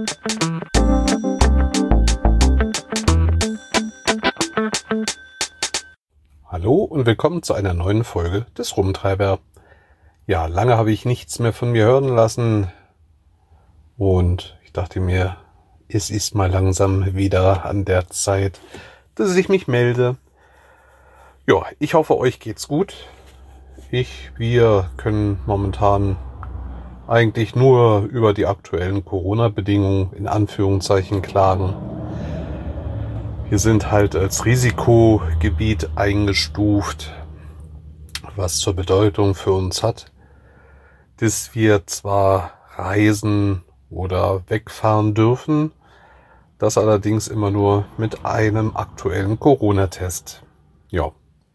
Hallo und willkommen zu einer neuen Folge des Rumtreiber. Ja, lange habe ich nichts mehr von mir hören lassen und ich dachte mir, es ist mal langsam wieder an der Zeit, dass ich mich melde. Ja, ich hoffe, euch geht's gut. Wir können momentan eigentlich nur über die aktuellen Corona-Bedingungen in Anführungszeichen klagen. Wir sind halt als Risikogebiet eingestuft, was zur Bedeutung für uns hat, dass wir zwar reisen oder wegfahren dürfen, das allerdings immer nur mit einem aktuellen Corona-Test. Ja,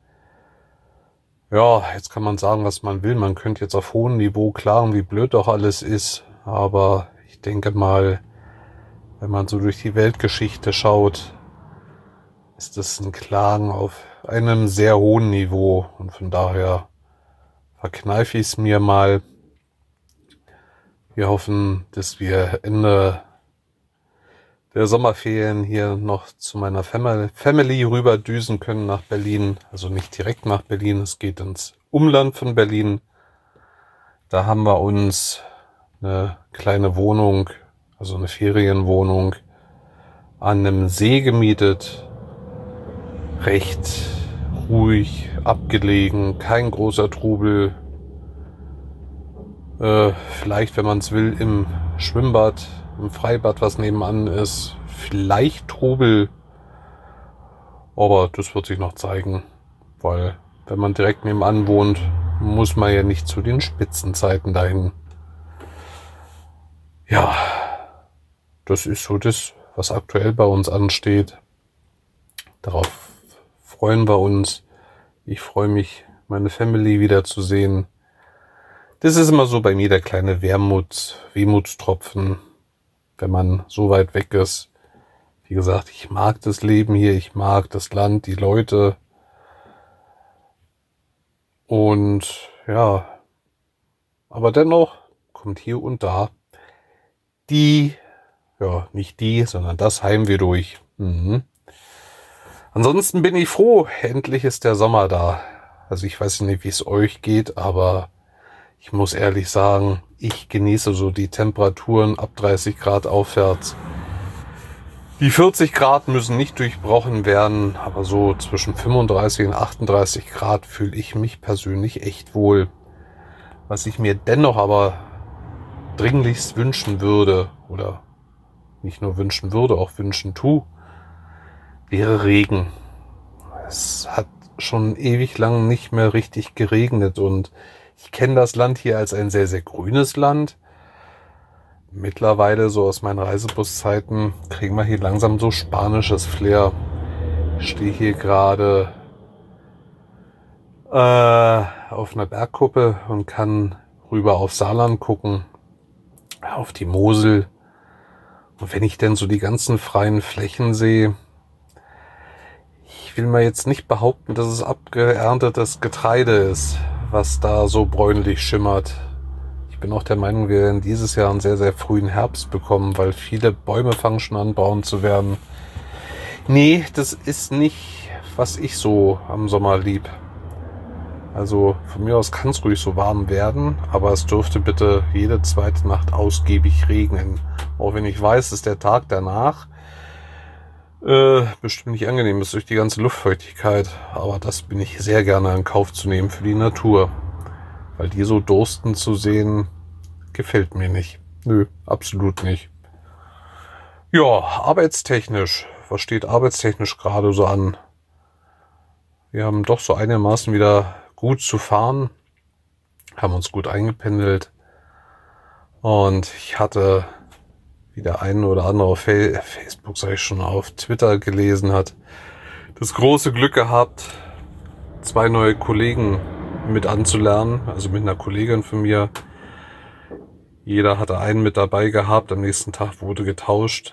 jetzt kann man sagen, was man will. Man könnte jetzt auf hohem Niveau klagen, wie blöd doch alles ist. Aber ich denke mal, wenn man so durch die Weltgeschichte schaut, ist das ein Klagen auf einem sehr hohen Niveau. Und von daher verkneife ich es mir mal. Wir hoffen, dass wir Ende der Sommerferien hier noch zu meiner Family rüberdüsen können nach Berlin. Also nicht direkt nach Berlin, es geht ins Umland von Berlin. Da haben wir uns eine kleine Wohnung, also eine Ferienwohnung an einem See gemietet. Recht ruhig, abgelegen, kein großer Trubel. Vielleicht, wenn man es will, im Schwimmbad, im Freibad, was nebenan ist, vielleicht Trubel, aber das wird sich noch zeigen, weil wenn man direkt nebenan wohnt, muss man ja nicht zu den Spitzenzeiten dahin. Ja, das ist so das, was aktuell bei uns ansteht. Darauf freuen wir uns. Ich freue mich, meine Family wiederzusehen. Das ist immer so bei mir der kleine Wehmutstropfen, wenn man so weit weg ist. Wie gesagt, ich mag das Leben hier, ich mag das Land, die Leute. Und ja, aber dennoch kommt hier und da sondern das Heimweh durch. Ansonsten bin ich froh, endlich ist der Sommer da. Also ich weiß nicht, wie es euch geht, aber ich muss ehrlich sagen, ich genieße so die Temperaturen ab 30 Grad aufwärts. Die 40 Grad müssen nicht durchbrochen werden, aber so zwischen 35 und 38 Grad fühle ich mich persönlich echt wohl. Was ich mir dennoch aber dringlichst wünschen würde, oder nicht nur wünschen würde, auch wünschen tue, wäre Regen. Es hat schon ewig lang nicht mehr richtig geregnet und ich kenne das Land hier als ein sehr, sehr grünes Land. Mittlerweile, so aus meinen Reisebuszeiten, kriegen wir hier langsam so spanisches Flair. Ich stehe hier gerade auf einer Bergkuppe und kann rüber auf Saarland gucken, auf die Mosel. Und wenn ich denn so die ganzen freien Flächen sehe, ich will mal jetzt nicht behaupten, dass es abgeerntetes Getreide ist, was da so bräunlich schimmert. Ich bin auch der Meinung, wir werden dieses Jahr einen sehr, sehr frühen Herbst bekommen, weil viele Bäume fangen schon an, braun zu werden. Nee, das ist nicht, was ich so am Sommer lieb. Also von mir aus kann es ruhig so warm werden, aber es dürfte bitte jede zweite Nacht ausgiebig regnen. Auch wenn ich weiß, dass der Tag danach bestimmt nicht angenehm ist durch die ganze Luftfeuchtigkeit, aber das bin ich sehr gerne in Kauf zu nehmen für die Natur, weil die so dursten zu sehen, gefällt mir nicht. Nö, absolut nicht. Ja, arbeitstechnisch, was steht arbeitstechnisch gerade so an? Wir haben doch so einigermaßen wieder gut zu fahren, haben uns gut eingependelt und ich hatte, wie der eine oder andere auf Facebook, sag ich schon, auf Twitter gelesen hat, das große Glück gehabt, 2 neue Kollegen mit anzulernen, also mit einer Kollegin von mir. Jeder hatte einen mit dabei gehabt, am nächsten Tag wurde getauscht.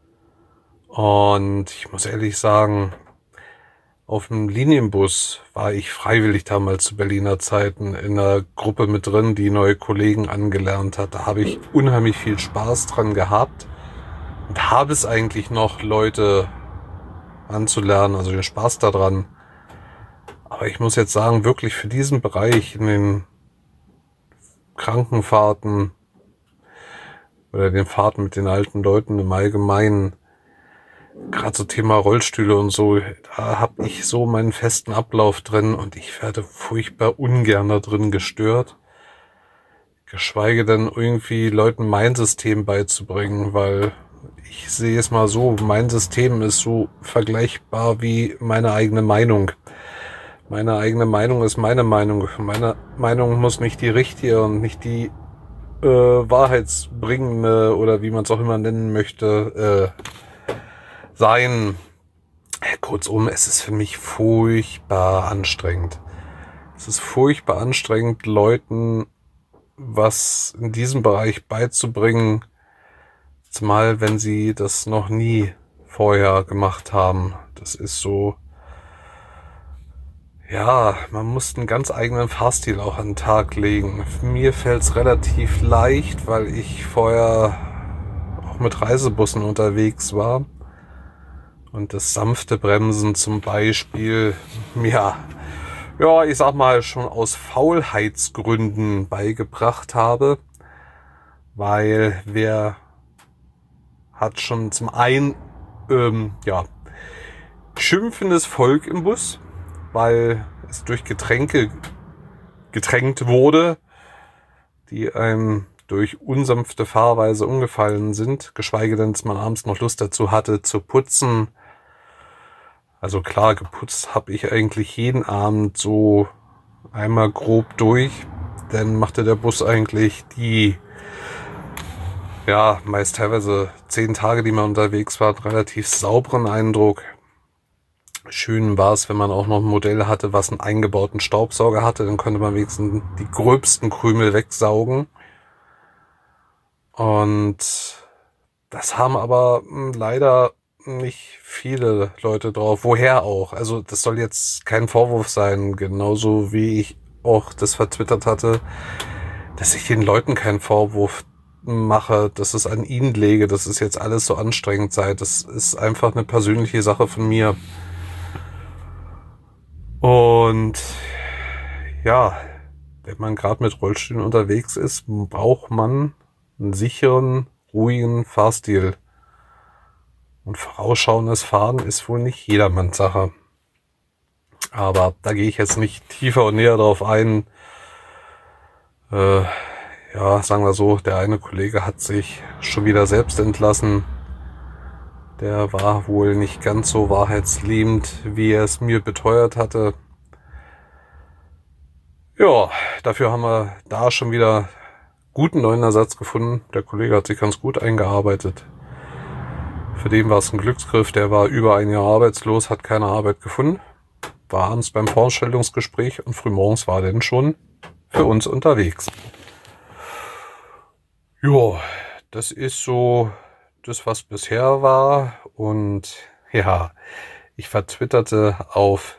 Und ich muss ehrlich sagen, auf dem Linienbus war ich freiwillig damals zu Berliner Zeiten in einer Gruppe mit drin, die neue Kollegen angelernt hat. Da habe ich unheimlich viel Spaß dran gehabt. und habe es eigentlich noch, Leute anzulernen, also den Spaß daran. Aber ich muss jetzt sagen, wirklich für diesen Bereich in den Krankenfahrten oder den Fahrten mit den alten Leuten im Allgemeinen, gerade so Thema Rollstühle und so, da habe ich so meinen festen Ablauf drin und ich werde furchtbar ungern da drin gestört. Geschweige denn irgendwie Leuten mein System beizubringen, weil ich sehe es mal so, mein System ist so vergleichbar wie meine eigene Meinung. Meine eigene Meinung ist meine Meinung. Meine Meinung muss nicht die richtige und nicht die wahrheitsbringende oder wie man es auch immer nennen möchte, sein. Kurzum, es ist für mich furchtbar anstrengend. Es ist furchtbar anstrengend, Leuten was in diesem Bereich beizubringen, zumal wenn sie das noch nie vorher gemacht haben. Das ist so, ja, man muss einen ganz eigenen Fahrstil auch an den Tag legen. Mir fällt es relativ leicht, weil ich vorher auch mit Reisebussen unterwegs war und das sanfte Bremsen zum Beispiel, ja, ich sag mal, schon aus Faulheitsgründen beigebracht habe, weil wer hat schon zum einen, schimpfendes Volk im Bus, weil es durch Getränke getränkt wurde, die einem durch unsanfte Fahrweise umgefallen sind, geschweige denn, dass man abends noch Lust dazu hatte zu putzen. Also klar, geputzt habe ich eigentlich jeden Abend so einmal grob durch. Dann machte der Bus eigentlich die, meist teilweise 10 Tage, die man unterwegs war, einen relativ sauberen Eindruck. Schön war es, wenn man auch noch ein Modell hatte, was einen eingebauten Staubsauger hatte. Dann konnte man wenigstens die gröbsten Krümel wegsaugen. Und das haben aber leider nicht viele Leute drauf. Woher auch? Also das soll jetzt kein Vorwurf sein, genauso wie ich auch das vertwittert hatte, dass ich den Leuten keinen Vorwurf mache, dass es an ihnen lege, dass es jetzt alles so anstrengend sei. Das ist einfach eine persönliche Sache von mir. Und ja, wenn man gerade mit Rollstühlen unterwegs ist, braucht man einen sicheren, ruhigen Fahrstil. Und vorausschauendes Fahren ist wohl nicht jedermanns Sache. Aber da gehe ich jetzt nicht tiefer und näher drauf ein. Sagen wir so, der eine Kollege hat sich schon wieder selbst entlassen. Der war wohl nicht ganz so wahrheitsliebend, wie er es mir beteuert hatte. Ja, dafür haben wir da schon wieder guten neuen Ersatz gefunden. Der Kollege hat sich ganz gut eingearbeitet. Für den war es ein Glücksgriff, der war über ein Jahr arbeitslos, hat keine Arbeit gefunden, war abends beim Vorstellungsgespräch und frühmorgens war er dann schon für uns unterwegs. Ja, das ist so das, was bisher war. Und ja, ich vertwitterte auf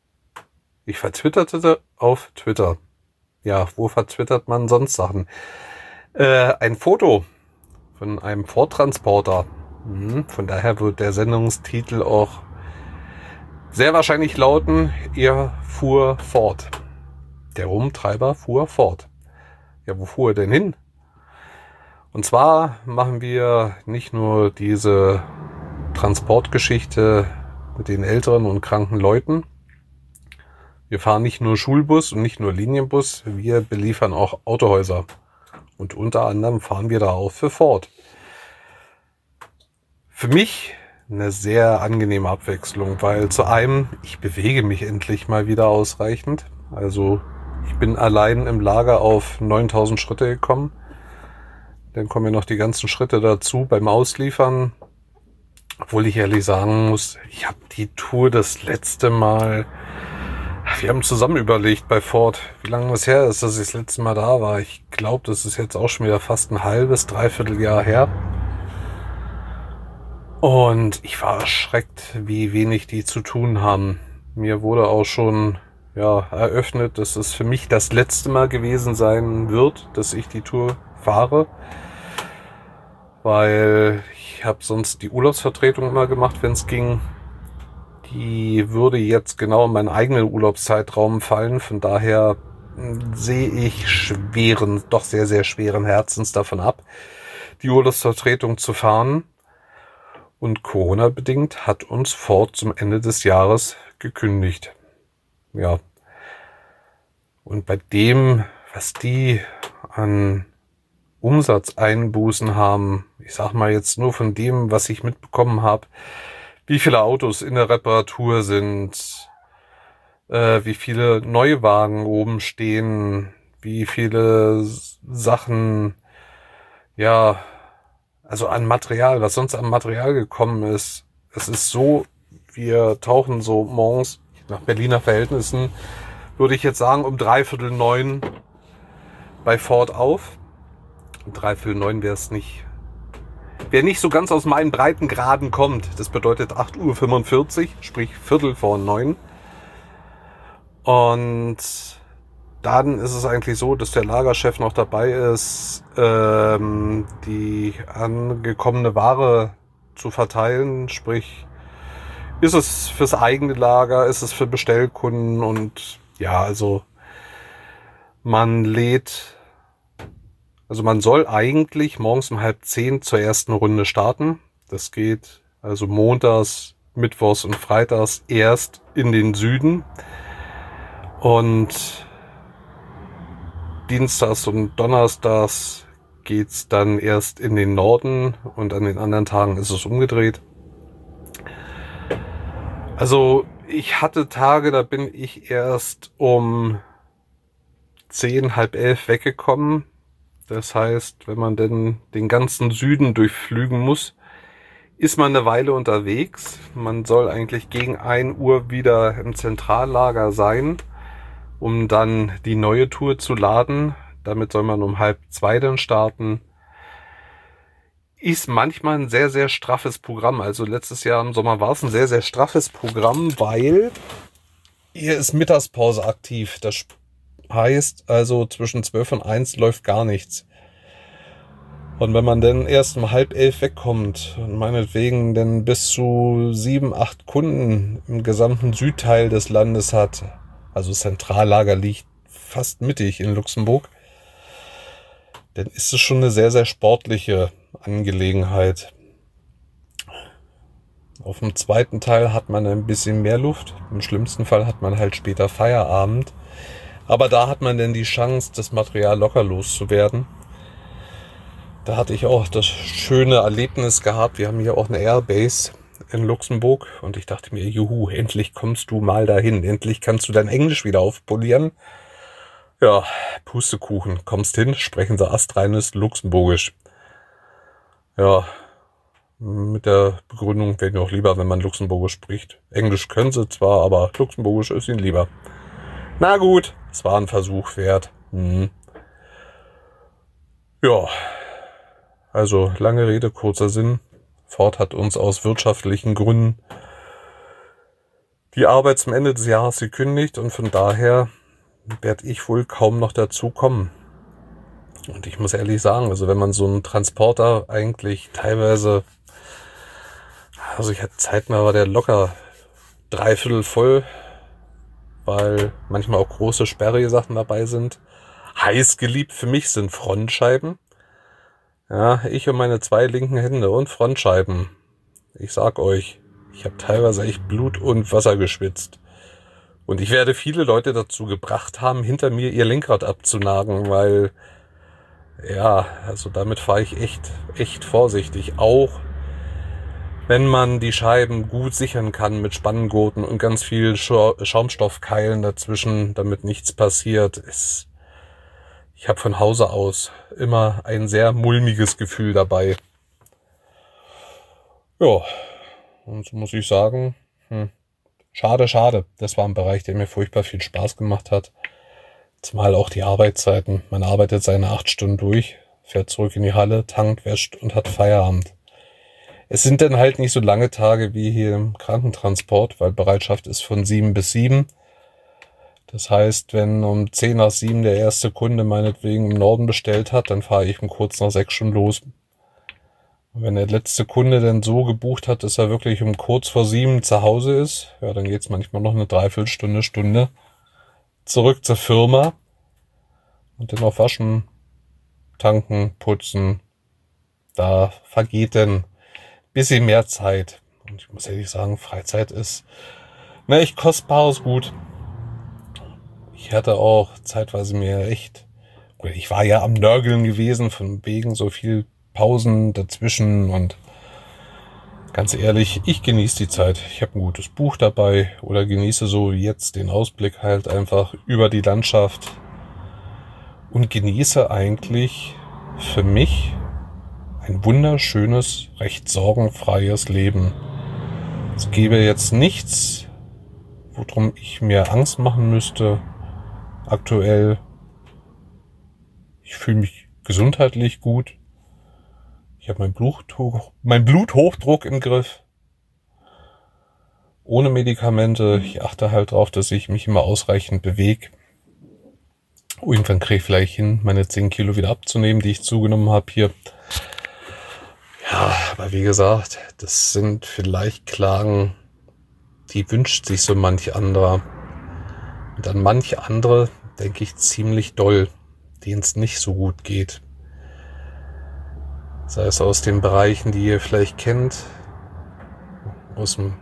Twitter. Ja, wo vertwittert man sonst Sachen? Ein Foto von einem Ford-Transporter. Von daher wird der Sendungstitel auch sehr wahrscheinlich lauten: Er fuhr fort. Der Rumtreiber fuhr fort. Ja, wo fuhr er denn hin? Und zwar machen wir nicht nur diese Transportgeschichte mit den älteren und kranken Leuten. Wir fahren nicht nur Schulbus und nicht nur Linienbus, wir beliefern auch Autohäuser. Und unter anderem fahren wir da auch für Ford. Für mich eine sehr angenehme Abwechslung, weil zu einem, ich bewege mich endlich mal wieder ausreichend. Also ich bin allein im Lager auf 9000 Schritte gekommen. Dann kommen ja noch die ganzen Schritte dazu beim Ausliefern. Obwohl ich ehrlich sagen muss, ich habe die Tour das letzte Mal, wir haben zusammen überlegt bei Ford, wie lange es her ist, dass ich das letzte Mal da war. Ich glaube, das ist jetzt auch schon wieder fast ein halbes, dreiviertel Jahr her. Und ich war erschreckt, wie wenig die zu tun haben. Mir wurde auch schon eröffnet, dass es für mich das letzte Mal gewesen sein wird, dass ich die Tour fahre. weil ich habe sonst die Urlaubsvertretung immer gemacht, wenn es ging. Die würde jetzt genau in meinen eigenen Urlaubszeitraum fallen. Von daher sehe ich doch sehr, sehr schweren Herzens davon ab, die Urlaubsvertretung zu fahren. Und Corona-bedingt hat uns Ford zum Ende des Jahres gekündigt. Ja. Und bei dem, was die an Umsatzeinbußen haben, ich sag mal jetzt nur von dem, was ich mitbekommen habe, wie viele Autos in der Reparatur sind, wie viele Neuwagen oben stehen, wie viele Sachen, ja, also an Material, was sonst an Material gekommen ist. Es ist so, wir tauchen so morgens nach Berliner Verhältnissen, würde ich jetzt sagen, um 8:45 bei Ford auf. Um 8:45 wäre es nicht. Wer nicht so ganz aus meinen Breitengraden kommt, das bedeutet 8:45 sprich 8:45. Und dann ist es eigentlich so, dass der Lagerchef noch dabei ist, die angekommene Ware zu verteilen. Sprich, ist es fürs eigene Lager, ist es für Bestellkunden und ja, also man soll eigentlich morgens um 9:30 zur ersten Runde starten. Das geht also montags, mittwochs und freitags erst in den Süden. Und dienstags und donnerstags geht's dann erst in den Norden und an den anderen Tagen ist es umgedreht. Also ich hatte Tage, da bin ich erst um 10, halb 11 weggekommen. Das heißt, wenn man denn den ganzen Süden durchflügen muss, ist man eine Weile unterwegs. Man soll eigentlich gegen 1 Uhr wieder im Zentrallager sein, um dann die neue Tour zu laden. Damit soll man um 1:30 dann starten. Ist manchmal ein sehr, sehr straffes Programm. Also letztes Jahr im Sommer war es ein sehr, sehr straffes Programm, weil hier ist Mittagspause aktiv. Das heißt also zwischen 12 und 1 läuft gar nichts. Und wenn man dann erst um 10:30 wegkommt und meinetwegen dann bis zu 7, 8 Kunden im gesamten Südteil des Landes hat, also das Zentrallager liegt fast mittig in Luxemburg, dann ist es schon eine sehr, sehr sportliche Angelegenheit. Auf dem zweiten Teil hat man ein bisschen mehr Luft. Im schlimmsten Fall hat man halt später Feierabend. Aber da hat man dann die Chance, das Material locker loszuwerden. Da hatte ich auch das schöne Erlebnis gehabt. Wir haben hier auch eine Airbase in Luxemburg. Und ich dachte mir, juhu, endlich kommst du mal dahin. Endlich kannst du dein Englisch wieder aufpolieren. Ja, Pustekuchen. Kommst hin, sprechen sie astreines Luxemburgisch. Ja, mit der Begründung wäre mir auch lieber, wenn man Luxemburgisch spricht. Englisch können sie zwar, aber Luxemburgisch ist ihnen lieber. Na gut, es war ein Versuch wert. Ja, also lange Rede, kurzer Sinn. Ford hat uns aus wirtschaftlichen Gründen die Arbeit zum Ende des Jahres gekündigt und von daher werde ich wohl kaum noch dazu kommen. Und ich muss ehrlich sagen, also wenn man so einen Transporter eigentlich teilweise, also ich hatte Zeiten, da war der locker 3/4 voll, weil manchmal auch große sperrige Sachen dabei sind. Heiß geliebt für mich sind Frontscheiben. Ja, ich und meine 2 linken Hände und Frontscheiben. Ich sag euch, ich habe teilweise echt Blut und Wasser geschwitzt. Und ich werde viele Leute dazu gebracht haben, hinter mir ihr Lenkrad abzunagen, weil, ja, also damit fahre ich echt vorsichtig. Auch wenn man die Scheiben gut sichern kann mit Spanngurten und ganz viel Schaumstoffkeilen dazwischen, damit nichts passiert, ich habe von Hause aus immer ein sehr mulmiges Gefühl dabei. Ja, und so muss ich sagen, schade. Das war ein Bereich, der mir furchtbar viel Spaß gemacht hat. Zumal auch die Arbeitszeiten. Man arbeitet seine 8 Stunden durch, fährt zurück in die Halle, tankt, wäscht und hat Feierabend. Es sind dann halt nicht so lange Tage wie hier im Krankentransport, weil Bereitschaft ist von 7 bis 7. Das heißt, wenn um 10 nach 7 der erste Kunde meinetwegen im Norden bestellt hat, dann fahre ich um kurz nach 6 schon los. Wenn der letzte Kunde denn so gebucht hat, dass er wirklich um kurz vor 7 zu Hause ist, ja, dann geht's manchmal noch eine Dreiviertelstunde, zurück zur Firma und dann auf Waschen, Tanken, Putzen. Da vergeht dann ein bisschen mehr Zeit. Und ich muss ehrlich sagen, Freizeit ist echt kostbares Gut. Ich hatte auch zeitweise mir echt, ich war ja am Nörgeln gewesen, von wegen so viel Pausen dazwischen und ganz ehrlich, ich genieße die Zeit. Ich habe ein gutes Buch dabei oder genieße so jetzt den Ausblick halt einfach über die Landschaft und genieße eigentlich für mich ein wunderschönes, recht sorgenfreies Leben. Es gäbe jetzt nichts, worum ich mir Angst machen müsste. Aktuell, ich fühle mich gesundheitlich gut. Ich habe mein Bluthochdruck im Griff. Ohne Medikamente. Ich achte halt darauf, dass ich mich immer ausreichend bewege. Irgendwann kriege ich vielleicht hin, meine 10 Kilo wieder abzunehmen, die ich zugenommen habe hier. Ja, aber wie gesagt, das sind vielleicht Klagen, die wünscht sich so manch anderer. Und an manche andere denke ich ziemlich doll, denen es nicht so gut geht. Sei es aus den Bereichen, die ihr vielleicht kennt, aus dem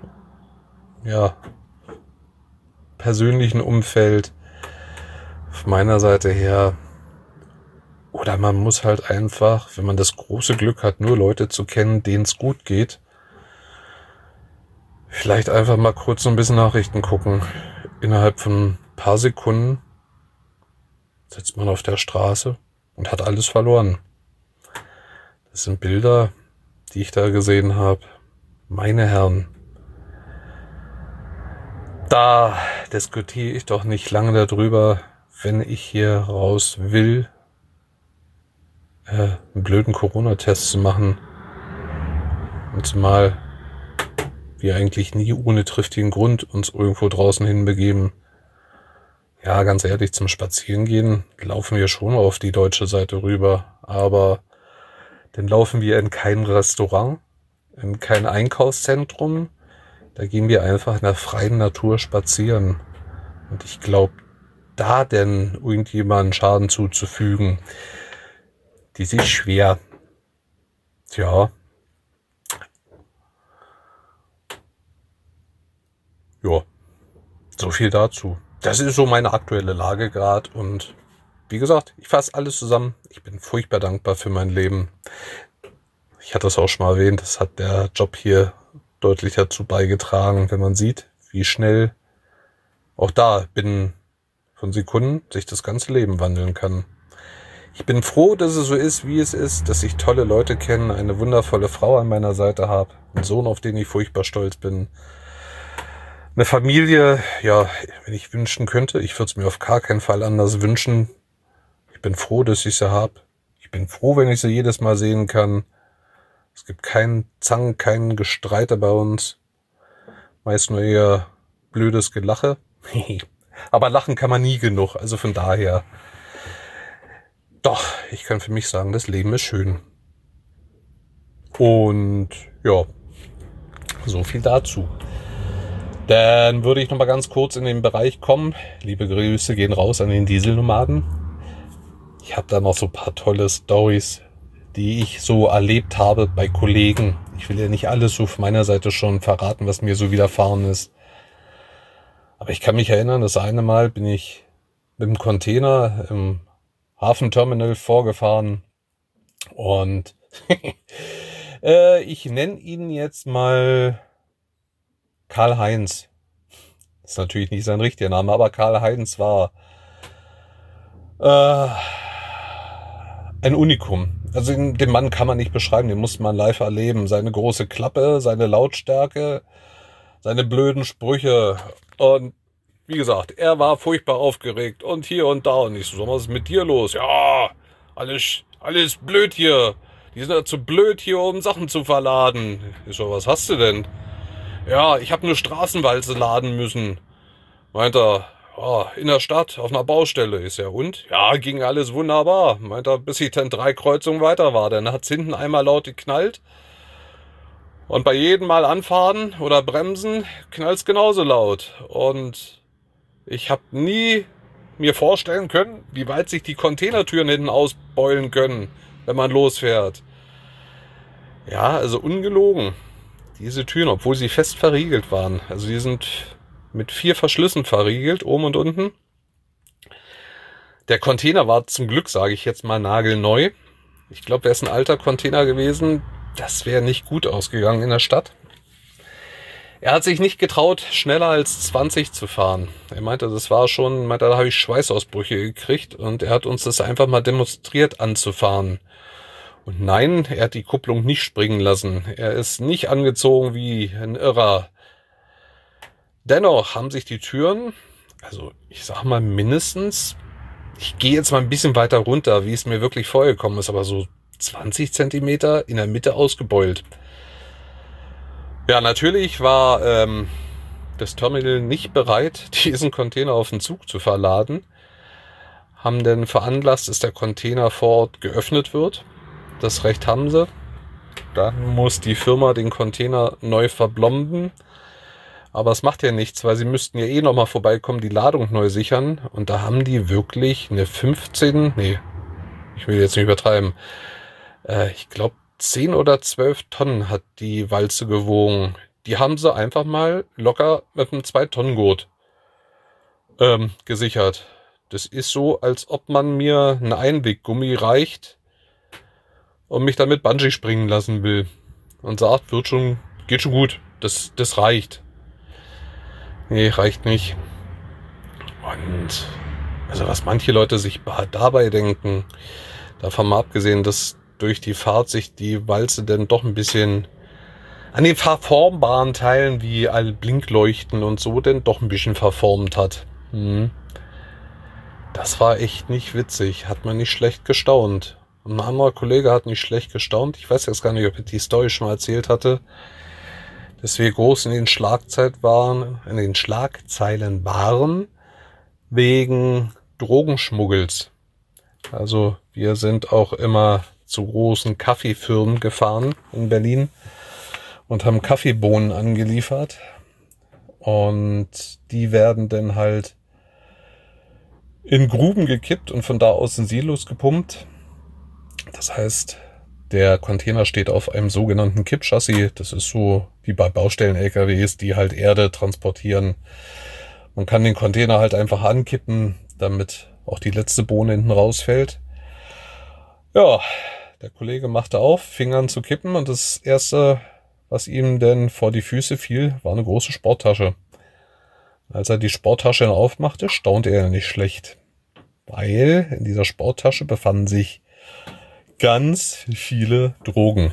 persönlichen Umfeld, von meiner Seite her. Oder man muss halt einfach, wenn man das große Glück hat, nur Leute zu kennen, denen es gut geht, vielleicht einfach mal kurz so ein bisschen Nachrichten gucken. Innerhalb von ein paar Sekunden sitzt man auf der Straße und hat alles verloren. Das sind Bilder, die ich da gesehen habe. Meine Herren, da diskutiere ich doch nicht lange darüber, wenn ich hier raus will, einen blöden Corona-Test zu machen. Und zumal wir eigentlich nie ohne triftigen Grund uns irgendwo draußen hinbegeben. Ja, ganz ehrlich, zum Spazierengehen laufen wir schon auf die deutsche Seite rüber, aber dann laufen wir in kein Restaurant, in kein Einkaufszentrum. Da gehen wir einfach in der freien Natur spazieren. Und ich glaube, da denn irgendjemanden Schaden zuzufügen, die sich schwer. Tja. Ja, so viel dazu. Das ist so meine aktuelle Lage gerade und wie gesagt, ich fasse alles zusammen. Ich bin furchtbar dankbar für mein Leben. Ich hatte es auch schon mal erwähnt, das hat der Job hier deutlich dazu beigetragen, wenn man sieht, wie schnell auch da binnen von Sekunden sich das ganze Leben wandeln kann. Ich bin froh, dass es so ist, wie es ist, dass ich tolle Leute kenne, eine wundervolle Frau an meiner Seite habe, einen Sohn, auf den ich furchtbar stolz bin. Eine Familie, ja, wenn ich wünschen könnte, ich würde es mir auf gar keinen Fall anders wünschen. Ich bin froh, dass ich sie habe. Ich bin froh, wenn ich sie jedes Mal sehen kann. Es gibt keinen Zank, kein Gestreite bei uns. Meist nur eher blödes Gelache. Aber lachen kann man nie genug, also von daher. Doch, ich kann für mich sagen, das Leben ist schön. Und ja, so viel dazu. Dann würde ich noch mal ganz kurz in den Bereich kommen. Liebe Grüße gehen raus an den Dieselnomaden. Ich habe da noch so ein paar tolle Storys, die ich so erlebt habe bei Kollegen. Ich will ja nicht alles so von meiner Seite schon verraten, was mir so widerfahren ist. Aber ich kann mich erinnern, das eine Mal bin ich mit dem Container im Hafenterminal vorgefahren und ich nenne ihn jetzt mal Karl-Heinz. Das ist natürlich nicht sein richtiger Name, aber Karl-Heinz war ein Unikum. Also den Mann kann man nicht beschreiben, den muss man live erleben. Seine große Klappe, seine Lautstärke, seine blöden Sprüche. Und wie gesagt, er war furchtbar aufgeregt und hier und da. Und ich so, was ist mit dir los? Ja, alles blöd hier. Die sind ja zu blöd hier, um Sachen zu verladen. Ich so, was hast du denn? Ja, ich habe eine Straßenwalze laden müssen. Meint er, Oh, in der Stadt, auf einer Baustelle ist er. Und? Ja, ging alles wunderbar. Meint er, bis ich dann 3 Kreuzungen weiter war. Dann hat's hinten einmal laut geknallt. Und bei jedem Mal anfahren oder bremsen, knallt's genauso laut. Und ich habe nie mir vorstellen können, wie weit sich die Containertüren hinten ausbeulen können, wenn man losfährt. Ja, also ungelogen. Diese Türen, obwohl sie fest verriegelt waren. Also die sind mit 4 Verschlüssen verriegelt, oben und unten. Der Container war zum Glück, sage ich jetzt mal, nagelneu. Ich glaube, wäre es ein alter Container gewesen, das wäre nicht gut ausgegangen in der Stadt. Er hat sich nicht getraut, schneller als 20 zu fahren. Er meinte, da habe ich Schweißausbrüche gekriegt und er hat uns das einfach mal demonstriert anzufahren. Und nein, er hat die Kupplung nicht springen lassen. Er ist nicht angezogen wie ein Irrer. Dennoch haben sich die Türen, also ich sag mal mindestens, ich gehe jetzt mal ein bisschen weiter runter, wie es mir wirklich vorgekommen ist, aber so 20 Zentimeter in der Mitte ausgebeult. Ja, natürlich war das Terminal nicht bereit, diesen Container auf den Zug zu verladen. Haben denn veranlasst, dass der Container vor Ort geöffnet wird. Das Recht haben sie. Dann muss die Firma den Container neu verblomben. Aber es macht ja nichts, weil sie müssten ja eh nochmal vorbeikommen, die Ladung neu sichern. Und da haben die wirklich eine 15, ich will jetzt nicht übertreiben, ich glaube 10 oder 12 Tonnen hat die Walze gewogen. Die haben sie einfach mal locker mit einem 2-Tonnen-Gurt gesichert. Das ist so, als ob man mir ein Einweggummi reicht und mich damit Bungee springen lassen will. Und sagt, geht schon gut, das reicht. Nee, reicht nicht. Und also was manche Leute sich dabei denken, davon mal abgesehen, dass durch die Fahrt sich die Walze dann doch ein bisschen an den verformbaren Teilen wie all Blinkleuchten und so denn doch ein bisschen verformt hat. Das war echt nicht witzig, hat man nicht schlecht gestaunt. Und ein anderer Kollege hat nicht schlecht gestaunt. Ich weiß jetzt gar nicht, ob ich die Story schon mal erzählt hatte, dass wir groß in den Schlagzeilen waren wegen Drogenschmuggels. Also wir sind auch immer zu großen Kaffeefirmen gefahren in Berlin und haben Kaffeebohnen angeliefert. Und die werden dann halt in Gruben gekippt und von da aus in Silos gepumpt. Das heißt, der Container steht auf einem sogenannten Kippchassis. Das ist so wie bei Baustellen-LKWs, die halt Erde transportieren. Man kann den Container halt einfach ankippen, damit auch die letzte Bohne hinten rausfällt. Ja, der Kollege machte auf, fing an zu kippen und das erste, was ihm denn vor die Füße fiel, war eine große Sporttasche. Als er die Sporttasche aufmachte, staunte er nicht schlecht, weil in dieser Sporttasche befanden sich ganz viele Drogen.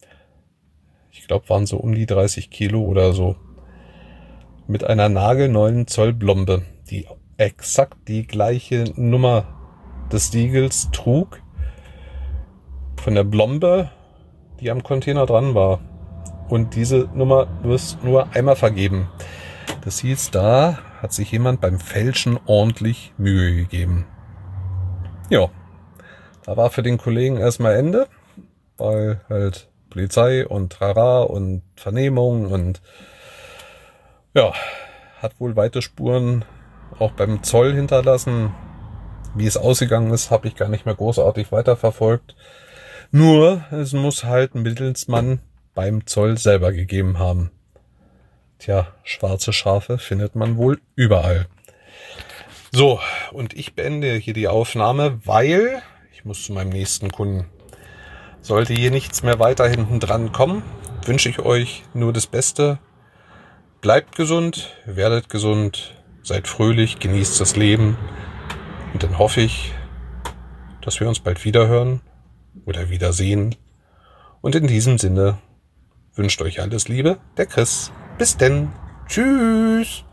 Ich glaube, waren so um die 30 Kilo oder so. Mit einer nagelneuen Zollblombe, die exakt die gleiche Nummer des Siegels trug, von der Blombe, die am Container dran war. Und diese Nummer wird nur einmal vergeben. Das hieß, da hat sich jemand beim Fälschen ordentlich Mühe gegeben. Ja, da war für den Kollegen erstmal Ende, weil halt Polizei und Trara und Vernehmung und ja, hat wohl weite Spuren auch beim Zoll hinterlassen. Wie es ausgegangen ist, habe ich gar nicht mehr großartig weiterverfolgt. Nur, es muss halt ein Mittelsmann beim Zoll selber gegeben haben. Tja, schwarze Schafe findet man wohl überall. So, und ich beende hier die Aufnahme, weil ich muss zu meinem nächsten Kunden. Sollte hier nichts mehr weiter hinten dran kommen, wünsche ich euch nur das Beste. Bleibt gesund, werdet gesund, seid fröhlich, genießt das Leben. Und dann hoffe ich, dass wir uns bald wiederhören oder wiedersehen. Und in diesem Sinne wünscht euch alles Liebe, der Chris. Bis denn. Tschüss.